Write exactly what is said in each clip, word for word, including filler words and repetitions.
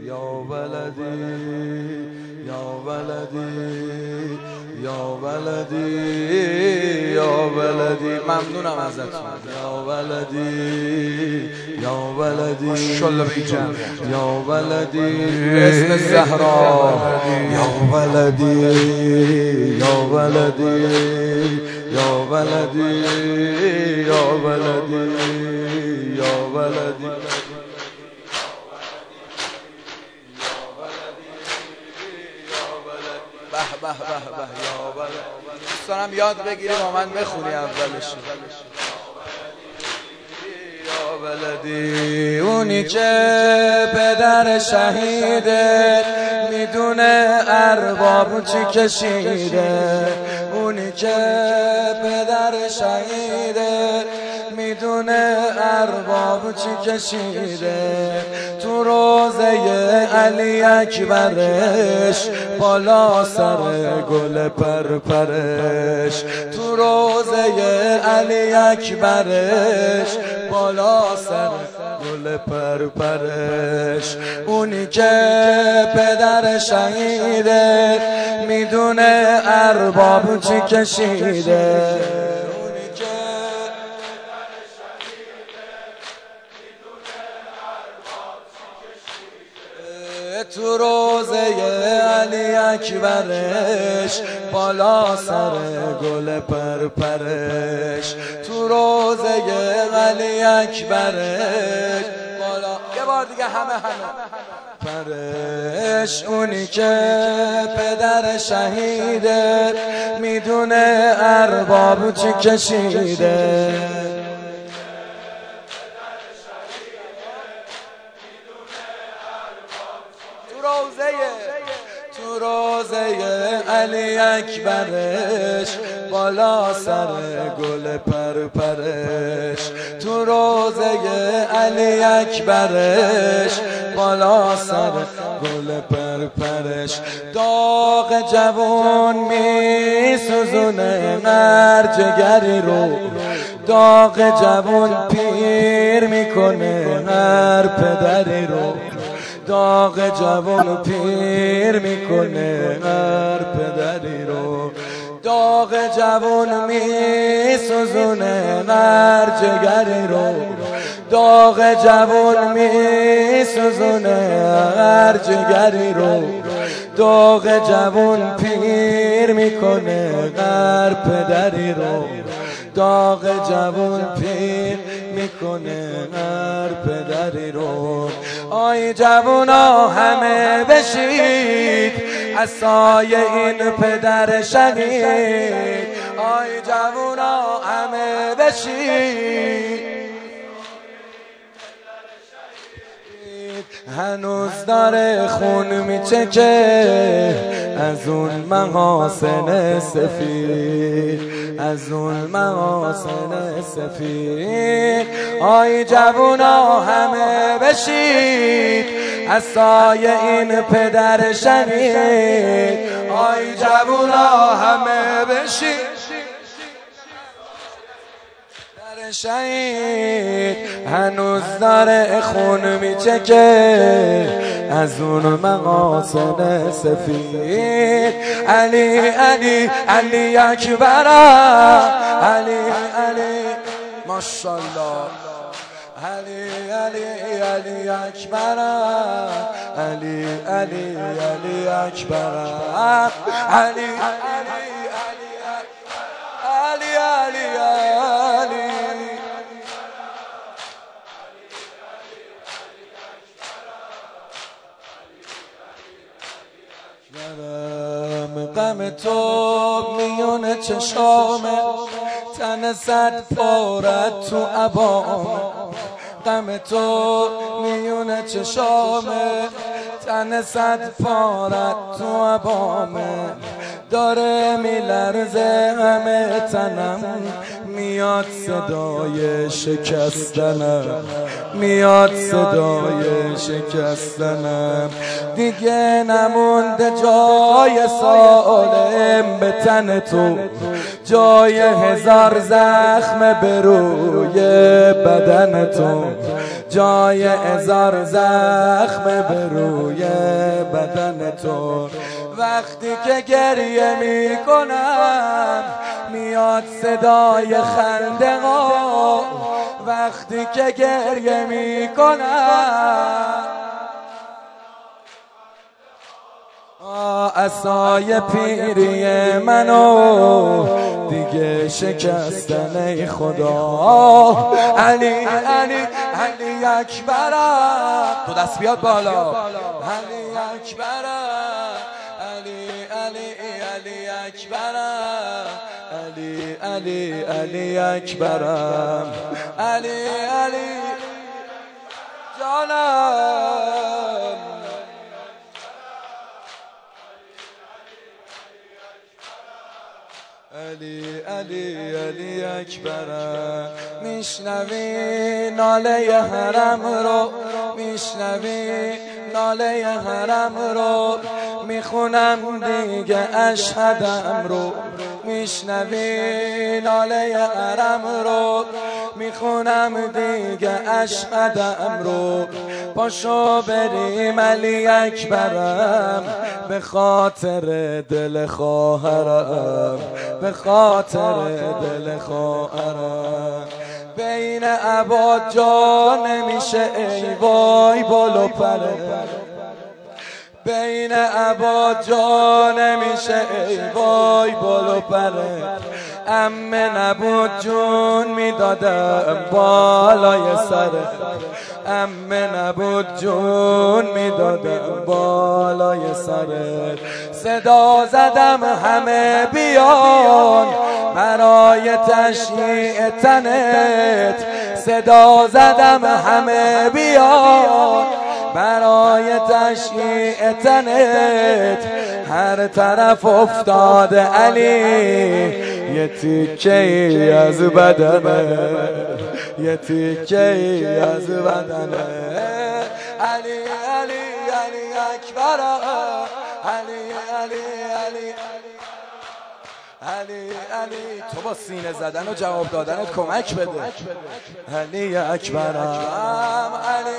یا ولدی یا ولدی یا ولدی یا ولدی. ممنونم ازتون. یا ولدی یا ولدی ماشاءالله بیجم یا ولدی اسم زهرا یا ولدی یا ولدی یا ولدی یا ولدی یا ولدی. به به به به یا ولدی. دوست دارم یاد بگیری با من بخونی اولش. یا ولدی اونی که پدر شهیده میدونه ارباب چی کشیده. اونی که پدر شهیده میدونه ارباب چی کشیده. تو روزه علی اکبرش بالا سر گل پرپرش. تو روزه علی اکبرش بالا سر گل پرپرش. اونی که پدر شهیده میدونه ارباب چی کشیده. تو روزه علی اکبرش بالا سر گل پرپرش. تو روزه علی اکبرش بالا. یه بار دیگه همه همه پرش. اونی که پدر شهیده میدونه ارباب چی کشیده. تو روزه علی اکبرش بالا سر گل پرپرش. تو روزه علی اکبرش بالا سر گل پرپرش. داغ جوان می سوزونه هر جگری رو. داغ جوان پیر میکنه هر پدری رو. داغ جوان پیر میکنه هر پدری رو. داغ جوان میسوزونه هر جگری رو. داغ جوان میسوزونه هر جگری رو. داغ جوان پیر میکنه هر پدری رو. داغ جوان پیر میکنه هر پدری رو. آی جوونا همه بشید از سایه این پدر شهید. آی جوونا همه بشید هنوز داره خون میچکه از اون محاسن سفید. از اون محاسن سفید. آی جوونا همه بشید از سایه این پدر شهید. آی جوونا همه بشید شهید. هنوز داره خون میچکه از اون محاسن سفید. علی علی علی اکبر علی علی ماشاءالله. علی علی علی اکبر علی علی علی اکبر علی علی علی علی علی. غم تو میون چشامه تن صد پارت تو عبامه. غم تو میون چشامه تن صد پارت تو عبامه. داره میلرزه همه تنم میاد صدای شکستنم. میاد صدای شکستنم. دیگه نمونده جای سالم به تن تو. جای هزار زخم به روی بدن تو. جای هزار زخم به روی بدن تو. وقتی که گریه میکنم میاد صدای خنده ها، وقتی که گریه میکنم عصای پیری منو دیگه شکستن ای خدا. علی علی علی اکبرم، تو دست بیاد بالا. علی اکبرم، علی علی علی اکبرم، علی علی علی اکبرم، علی علی جانم. علی علی علی اکبرم. میشنوی ناله حرم رو، میشنوی ناله حرم رو، میخونم دیگه اشهدم رو. میشنوی ناله حرم رو، میخونم دیگه اشهدم رو. پاشو بریم علی اکبرم، به خاطر دل خواهرم، به خاطر دل خواهرم. بین عباد جا نمیشه ای وای بالو پره، بین عباد جا نمیشه ای وای بالو پره. امه نبود جون میدادم بالای سره، امه نبود جون میدادم بالای سره. صدا زدم همه بیان برای تشییع تنت، صدا زدم همه بیان برای تشییع تنت. هر طرف افتاده علی یه تیکه ای از بدنه، یه تیکه ای از بدنه. علی علی علی اکبر، علی علی علی علی علی. تو با سینه زدن و جواب دادنت کمک بده. علی اکبرم، علی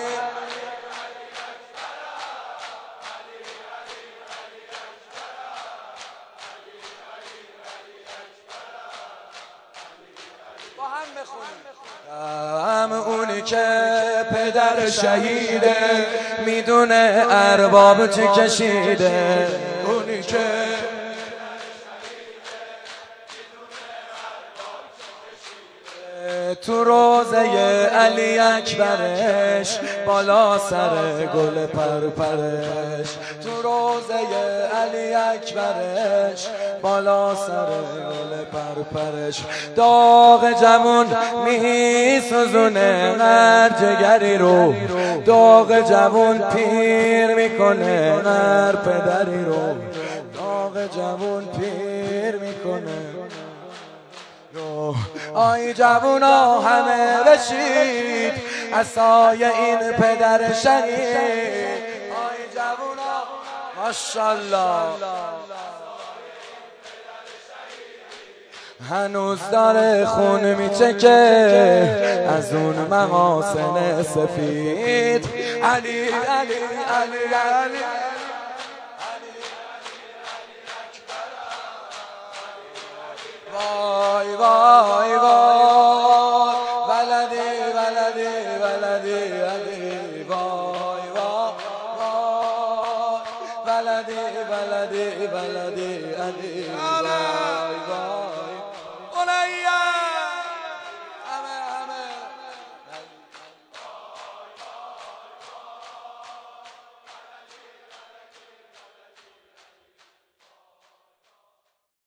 هم اونی که پدر شهیده میدونه ارباب چه کشیده، اونی که تو روزه علی اکبرش بالا سر گل پرپرش، تو روزه علی اکبرش بالا سر گل پرپرش. داغ جوون می سوزونه هر جگری رو، داغ جوون پیر میکنه هر پدری رو، داغ جوون پیر میکنه. آی جوونا همه بشید عصای این پدر شهید. آی جوونا ماشاءالله هنوز داره خون میچکه از اون محاسن سفید. علی علی علی علی وای وای وای ولدی ولدی ولدی علی وای وای وای ولدی ولدی ولدی علی وای وای